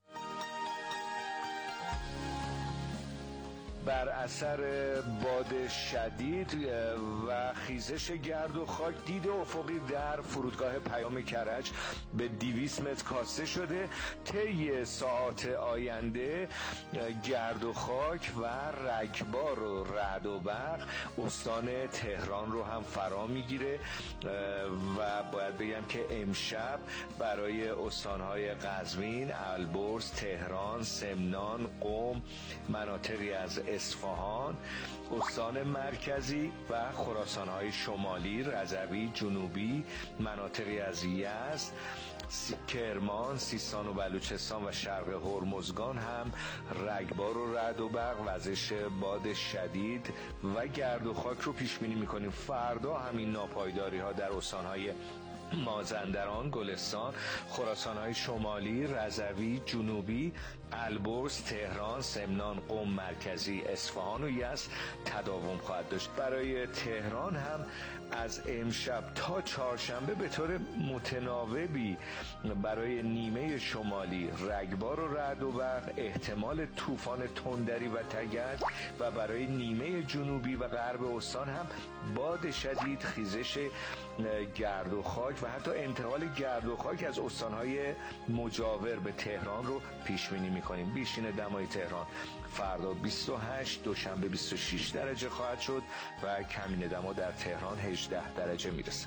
بر اثر باد شدید و خیزش گرد و خاک دید افقی در فرودگاه پیام کرج به دویست متر کاسته شده. طی ساعات آینده گرد و خاک و رگبار و رعد و برق استان تهران رو هم فرا میگیره و باید بگم که امشب برای استانهای قزوین، البرز، تهران، سمنان، قم، مناطقی از اصفهان، استان مرکزی و خراسان‌های شمالی، رضوی، جنوبی، مناطقی از یزد، کرمان، سیستان و بلوچستان و شرق هرمزگان هم رگبار و رعد و برق، وزش باد شدید و گرد و خاک رو پیش بینی می‌کنیم. فردا همین ناپایداری‌ها در استان‌های مازندران، گلستان، خراسان‌های شمالی، رضوی، جنوبی، البرز، تهران، سمنان، قم مرکزی، اصفهان و یزد تداوم خواهد داشت. برای تهران هم از امشب تا چهارشنبه به طور متناوبی برای نیمه شمالی رگبار و رعد و برق، احتمال طوفان تندری و تگرگ و برای نیمه جنوبی و غرب استان هم باد شدید، خیزش گرد و خاک و حتی انتقال گرد و خاک از استانهای مجاور به تهران رو پیش بینی می‌کنیم. بیشترین دمای تهران فردا بیست و هشت، دوشنبه بیست و شش درجه خواهد شد و کمین دما در تهران هجده درجه میرسه.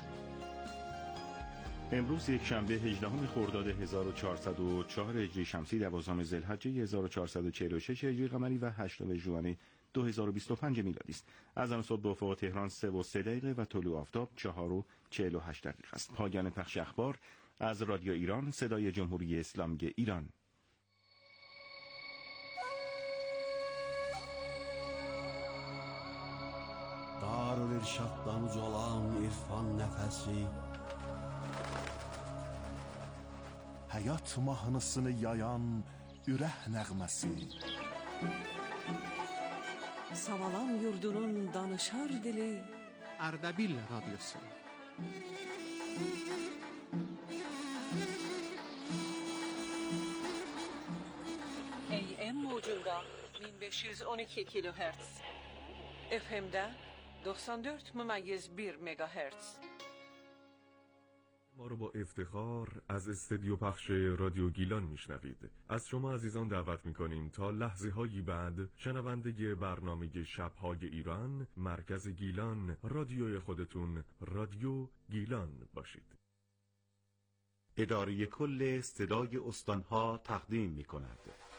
امروز یک شنبه هجدهم خرداد هزار و چهارصد و چهار هجری شمسی، دوازدهم ذوالحجه هزار و چهارصد و چهل و شش هجری قمری و هشتم ژوئن دو هزار و بیست و پنج میلادی است. از آن صبح به افق تهران سه و سه دقیقه و طلوع آفتاب چهار و چهل و هشت دقیقه است. پایان پخش اخبار از رادیو ایران، صدای جمهوری اسلامی ایران. Darül-İrşaddan ucalan irfan nəfəsi, həyat mahnısını yayan ürək nəğməsi, Savalan yurdunun danışar dili, Ardabil Radyosu. A M موجunda bin beş yüz on iki kilohertz, F M'de doksan dört ممیز bir مگاهرتز. ما رو با افتخار از استدیو پخش رادیو گیلان میشنوید. از شما عزیزان دعوت میکنیم تا لحظه هایی بعد شنونده برنامه شبهای ایران، مرکز گیلان، رادیوی خودتون، رادیو گیلان باشید. اداره کل صدای استانها تقدیم میکند.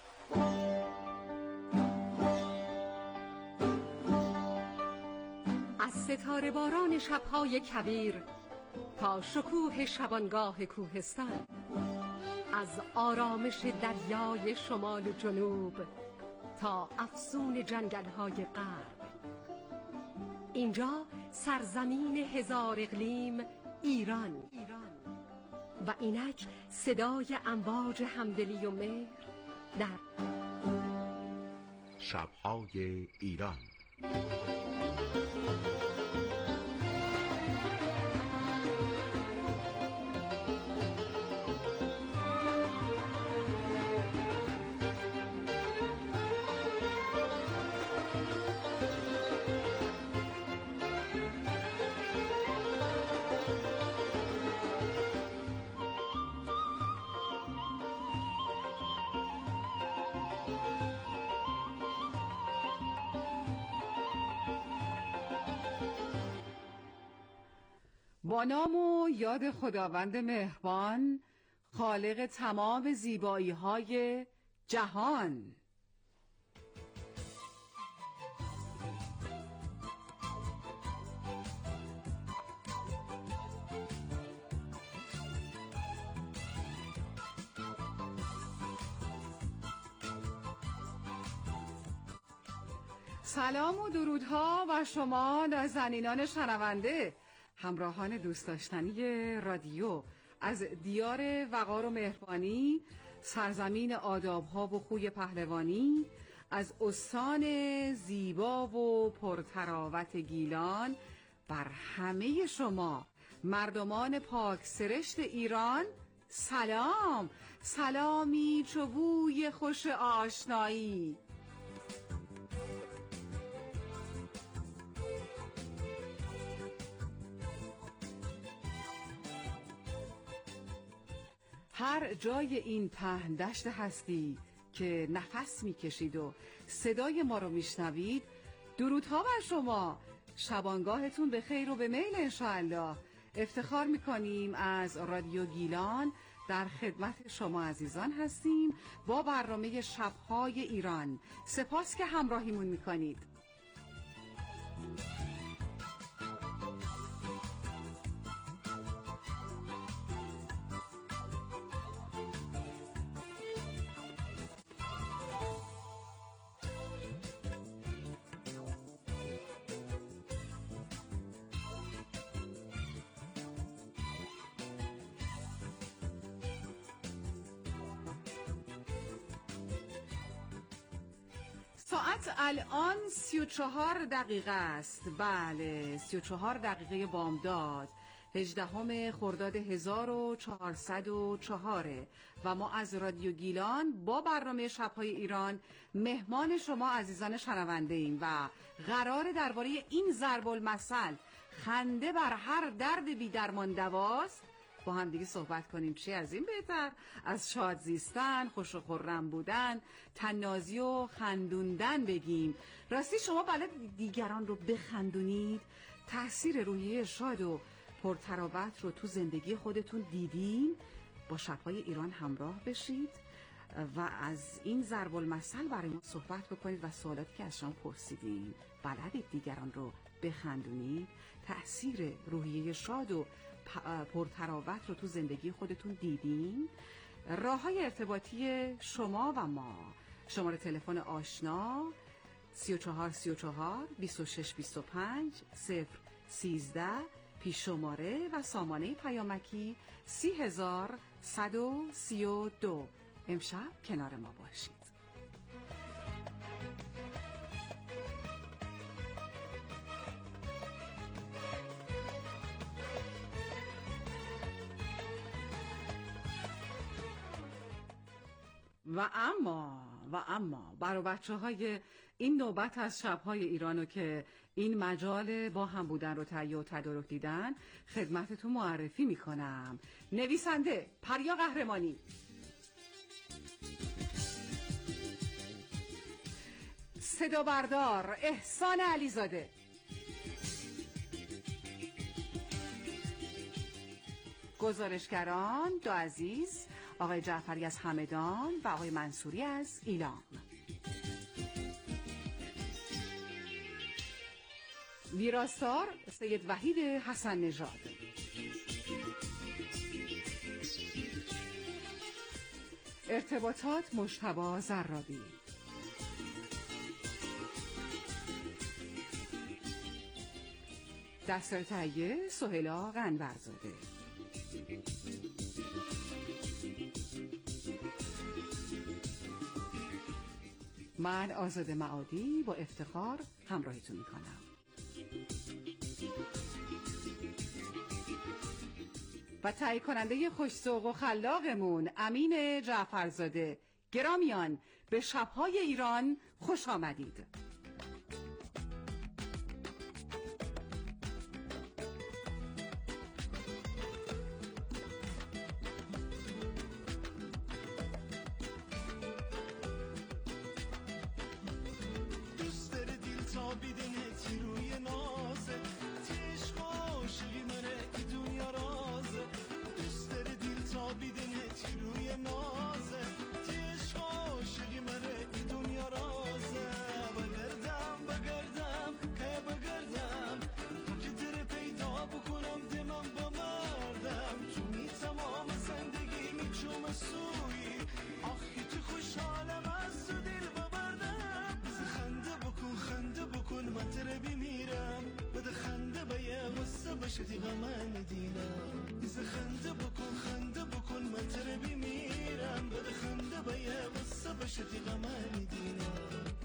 از ستاره باران شبهای کبیر تا شکوه شبانگاه کوهستان، از آرامش دریای شمال و جنوب تا افسون جنگل‌های غرب، اینجا سرزمین هزار اقلیم ایران و اینک صدای امواج همدلی و مهر در شب‌های ایران. با نام و یاد خداوند مهربان، خالق تمام زیبایی‌های جهان. سلام و درودها و شما نازنینان شنونده، همراهان دوست داشتنی رادیو از دیار وقار و مهربانی، سرزمین آداب‌ها و خوی پهلوانی، از استان زیبا و پرتراوت گیلان، بر همه شما مردمان پاک سرشت ایران سلام، سلامی چو بوی خوش آشنایی. هر جای این پهن دشت هستی که نفس میکشید و صدای ما رو میشنوید، درودها بر شما، شبانگاهتون به خیر و به میل انشاءالله. افتخار میکنیم از رادیو گیلان در خدمت شما عزیزان هستیم با برنامه شبهای ایران. سپاس که همراهیمون میکنید. ساعت الان سی و چهار دقیقه است. بله، سی و چهار دقیقه بامداد، هجدهم خرداد هزار و چهارصد و چهار و ما از رادیو گیلان با برنامه شب‌های ایران مهمان شما عزیزان شنونده ایم و قرار درباره این ضرب المثل خنده بر هر درد بی درمان دواست با هم دیگه صحبت کنیم. چی از این بهتر از شاد زیستن، خوش و خرم بودن، تنازی و خندوندن بگیم. راستی شما بلد دیگران رو بخندونید؟ تأثیر روحیه شاد و پرتراوت رو تو زندگی خودتون دیدین؟ با شب‌های ایران همراه بشید و از این ضرب المثل برای ما صحبت بکنید و سوالاتی که از شما پرسیدیم بلدید دیگران رو بخندونید؟ تأثیر روحیه شاد و پرتراوت رو تو زندگی خودتون دیدین؟ راه‌های ارتباطی شما و ما: شماره تلفن آشنا سی و چهار سی و چهار بیست و شش بیست و پنج صفر سیزده، پیش شماره و سامانه پیامکی سی هزار صد و سی و دو. امشب کنار ما باشید. و اما و اما برای بچه های این نوبت از شب‌های ایرانو که این مجال با هم بودن رو تهیه و تدارک دیدن خدمتتون معرفی میکنم. نویسنده پریا قهرمانی، صدا بردار احسان علیزاده، گزارشگران دو عزیز، آقای جعفری از همدان و آقای منصوری از ایلام. ویراستار سید وحید حسن نژاد. ارتباطات مجتبی زرابی. دستور تهیه سهیلا قنبرزاده. من آزاده معادی با افتخار همراهیتون میکنم. و تهیه کننده خوش‌ذوق و خلاقمون امین جعفرزاده. گرامیان، به شب‌های ایران خوش آمدید. شدی غمان دینا بیز خنده بکن خنده بکن من تره بیمیرم بده خنده باید واسه بشدی غمان دینا.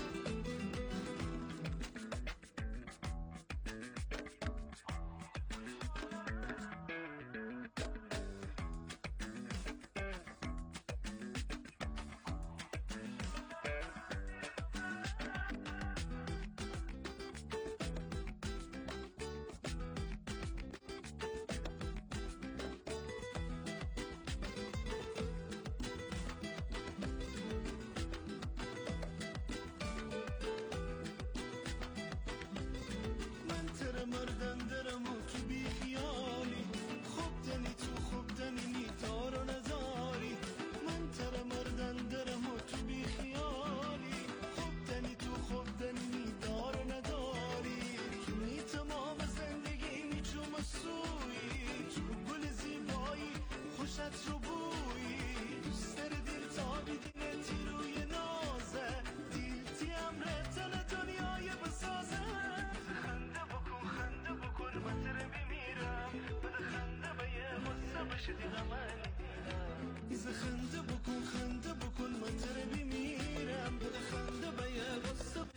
مردن درم و تو بی خیالی خوب دنی تو خوب دنی نیتار و نزاری. من تر مردن درم و تو بی خیالی خوب دنی تو خوب دنی نیتار و نداری. تو می تمام زندگی میچوم سوی تو گل زیبایی خوشت رو بویی. دوست داره دل تابی دینتی روی نازه دیل تی امره تن دنیای بسازه. من تره بیمیرم بده خنده باید واسه بشدی غمان دینا. ایز خنده بکن خنده بکن من تره بیمیرم بده خنده باید واسه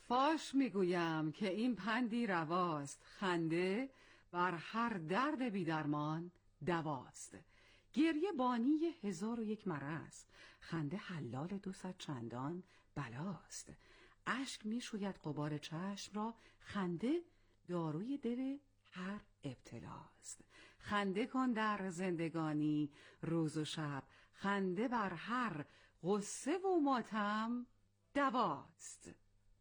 فاش میگویم که این پندی رواست، خنده بر هر درد بیدرمان دواست. گریه بانی هزار و یک مرض، خنده حلال دو صد چندان بلاست. اشک میشوید غبار چشم را، خنده داروی دل هر ابتلاست. خنده کن در زندگانی روز و شب، خنده بر هر غصه و ماتم دواست.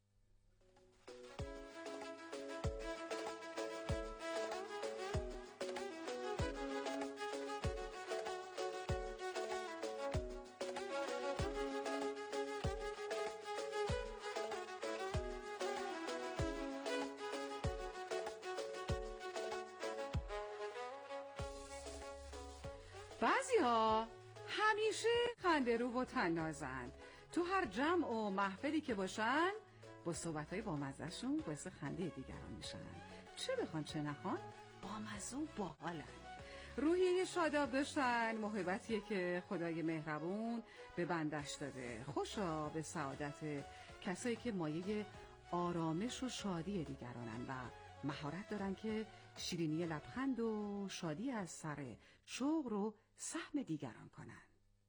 بعضی ها همیشه خنده رو و تنازند، تو هر جمع و محفلی که باشن با صحبتهای بامزه‌شون باعث خنده دیگران میشن. چه بخوان چه نخوان بامزه و باحالن. روحیه شاداب داشتن محبتیه که خدای مهربون به بندش داده. خوشا به سعادت کسایی که مایه آرامش و شادی دیگرانن و مهارت دارن که شیرینی لبخند و شادی از سر شوق رو سهم دیگران کنن.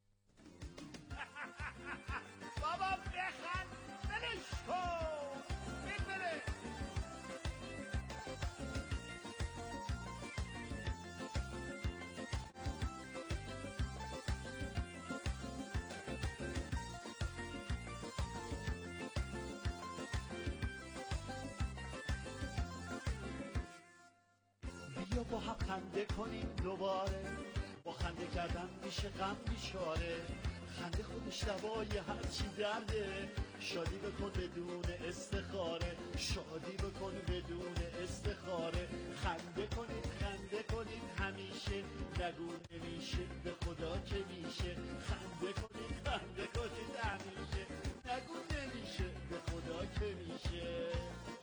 بابا بخند بلش کن ببره. بیا با هم خنده کنیم دوباره، با خنده کردن میشه غم بیچاره. خنده خودش دوای هر چی درده، شادی بکن بدون استخاره، شادی بکن بدون استخاره. خنده کنید خنده کنید همیشه، نگو نمیشه به خدا که میشه. خنده کنید خنده کنید همیشه، نگو نمیشه به خدا که میشه.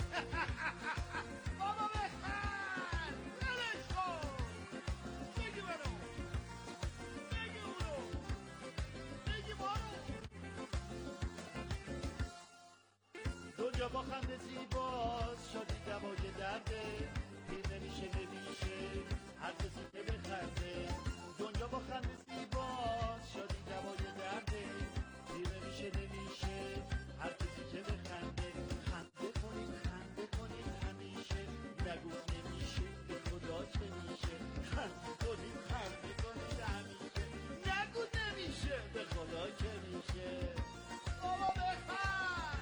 بابا بخند بلش کن بگی برو بگی برو بگی برو. دنیا با خنده زیباست، شادی دوای درده، پیر نمیشه نمیشه هر کسی که بخنده. دنیا با خنده زیباست، شادی دوای درده، پیر نمیشه نمیشه هر کسی که بخنده. خنده کنید خنده کنید همیشه، نگو نمیشه به خدا که میشه. خنده کنید خنده کنید همیشه، نگو نمیشه به خدا که میشه. بابا بخند.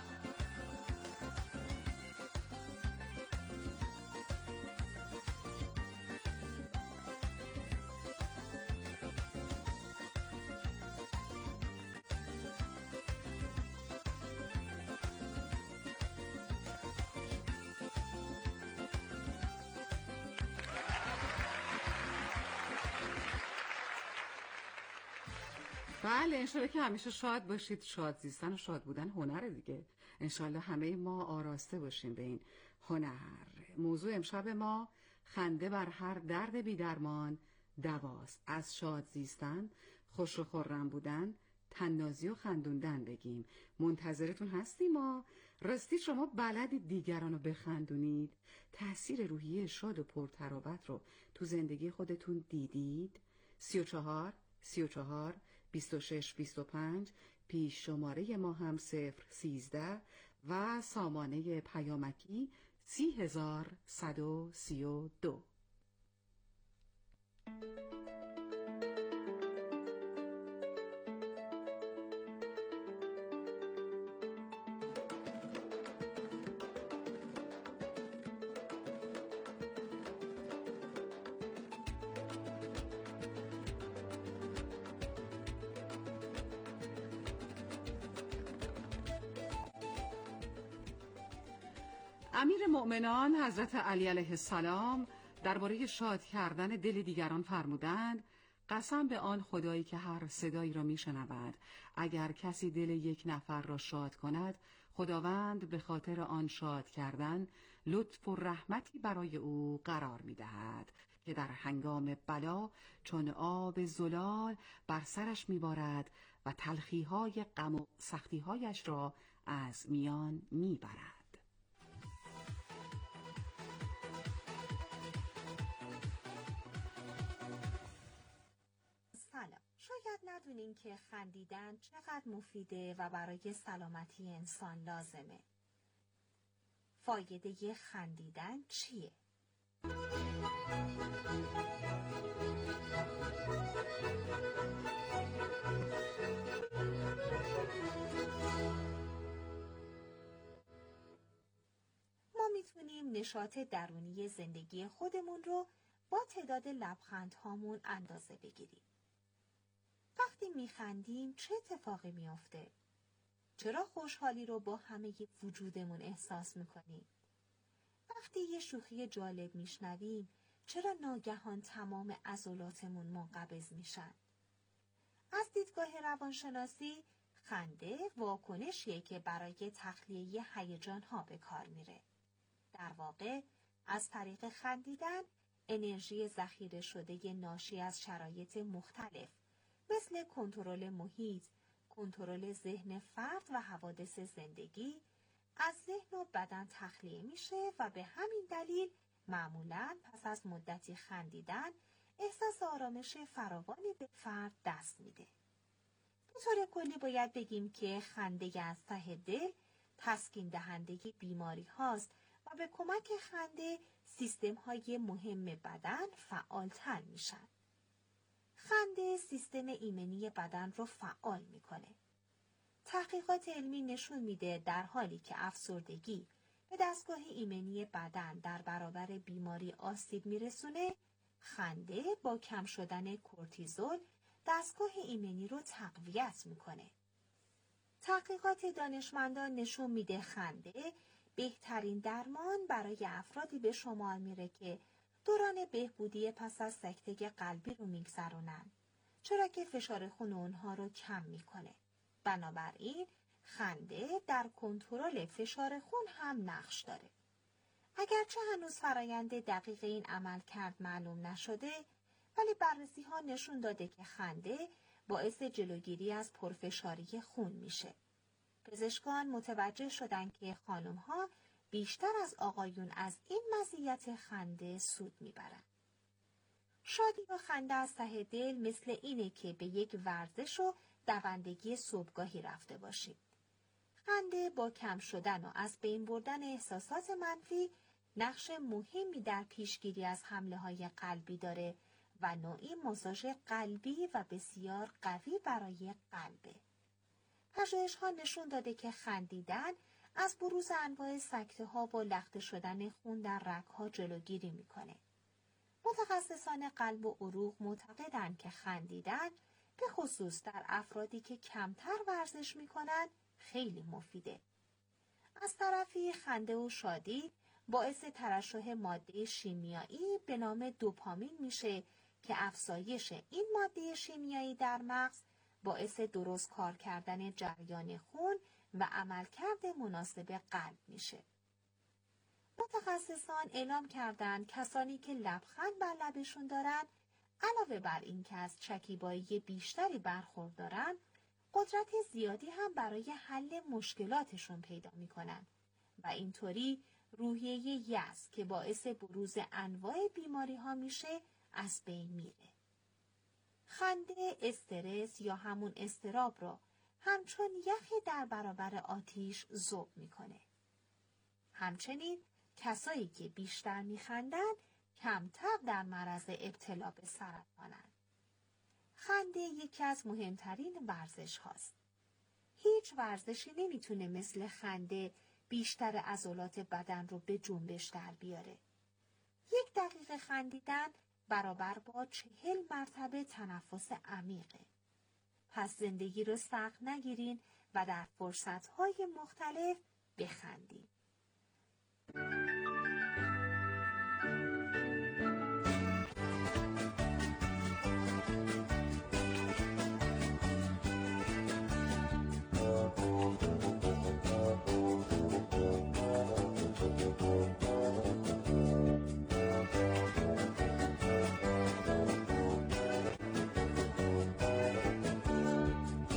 بله انشالله که همیشه شاد باشید. شاد زیستن و شاد بودن هنره دیگه. انشالله همه ما آراسته باشیم به این هنر. موضوع امشب ما خنده بر هر درد بیدرمان دواست. از شاد زیستن، خوش و خرم بودن، تنازی و خندوندن بگیم. منتظرتون هستیم. ما راستی شما بلدید دیگران رو بخندونید؟ تأثیر روحیه شاد و پرتراوت رو تو زندگی خودتون دیدید؟ سی و چهار سی و چهار بیست و شش بیست و پنج پیش شماره ما هم صفر سیزده و سامانه پیامکی سی هزار صد و سی و دو. امیر مؤمنان حضرت علی علیه السلام درباره شاد کردن دل دیگران فرمودند: قسم به آن خدایی که هر صدایی را میشنود، اگر کسی دل یک نفر را شاد کند، خداوند به خاطر آن شاد کردن لطف و رحمتی برای او قرار می‌دهد که در هنگام بلا چون آب زلال بر سرش می‌بارد و تلخی‌های غم و سختی‌هایش را از میان می‌برد. ندونین که خندیدن چقدر مفیده و برای سلامتی انسان لازمه. فایده خندیدن چیه؟ ما میتونیم نشاط درونی زندگی خودمون رو با تعداد لبخندهامون اندازه بگیریم. وقتی میخندیم چه اتفاقی میافته؟ چرا خوشحالی رو با همه وجودمون احساس میکنیم؟ وقتی یه شوخی جالب میشنویم چرا ناگهان تمام عضلاتمون منقبض میشن؟ از دیدگاه روانشناسی خنده واکنشیه که برای تخلیه هیجان‌ها به کار میره. در واقع از طریق خندیدن انرژی ذخیره شده ناشی از شرایط مختلف مثل کنترل محیط، کنترل ذهن فرد و حوادث زندگی از ذهن و بدن تخلیه میشه و به همین دلیل معمولاً پس از مدتی خندیدن احساس آرامش فراوانی به فرد دست میده. به طور کلی باید بگیم که خنده از ته دل تسکین دهنده بیماری هاست و به کمک خنده سیستم های مهم بدن فعالتر میشن. خنده سیستم ایمنی بدن رو فعال میکنه. تحقیقات علمی نشون میده در حالی که افسردگی به دستگاه ایمنی بدن در برابر بیماری آسیب میرسونه، خنده با کم شدن کورتیزول دستگاه ایمنی رو تقویت میکنه. تحقیقات دانشمندان نشون میده خنده بهترین درمان برای افرادی به شمار میره که دوران بهبودی پس از سکته قلبی رو میگذرونن، چرا که فشار خون اونها رو کم میکنه. بنابراین خنده در کنترل فشار خون هم نقش داره. اگرچه هنوز فرایند دقیق این عمل کرد معلوم نشده، ولی بررسی ها نشون داده که خنده باعث جلوگیری از پرفشاری خون میشه. پزشکان متوجه شدن که خانم ها بیشتر از آقایون از این مزیت خنده سود میبرن. شادی و خنده از ته دل مثل اینه که به یک ورزش و دوندگی صبحگاهی رفته باشید. خنده با کم شدن و از بین بردن احساسات منفی نقش مهمی در پیشگیری از حمله های قلبی داره و نوعی ماساژ قلبی و بسیار قوی برای قلبه. پژوهش ها نشون داده که خندیدن از بروز انواع سکته ها و لخته شدن خون در رگ ها جلوگیری میکنه. متخصصان قلب و عروق معتقدند که خندیدن به خصوص در افرادی که کمتر ورزش میکنن خیلی مفیده. از طرفی خنده و شادی باعث ترشح ماده شیمیایی به نام دوپامین میشه که افزایش این ماده شیمیایی در مغز باعث درست کار کردن جریان خون و عملکرد مناسب قلب میشه. متخصصان اعلام کردند کسانی که لبخند بر لبشون دارن علاوه بر این که از شکیبایی بیشتری برخوردارن، قدرت زیادی هم برای حل مشکلاتشون پیدا میکنن و اینطوری روحیه یأس که باعث بروز انواع بیماری ها میشه از بین میره. خنده استرس یا همون اضطراب رو همچون یخی در برابر آتیش ذوب میکنه. همچنین کسایی که بیشتر میخندن کمتر در معرض ابتلا به سرطانن. خنده یکی از مهمترین ورزش هاست. هیچ ورزشی نمیتونه مثل خنده بیشتر عضلات بدن رو به جنبش در بیاره. یک دقیقه خندیدن برابر با چهل مرتبه تنفس عمیقه. پس زندگی رو سخت نگیرین و در فرصتهای مختلف بخندین.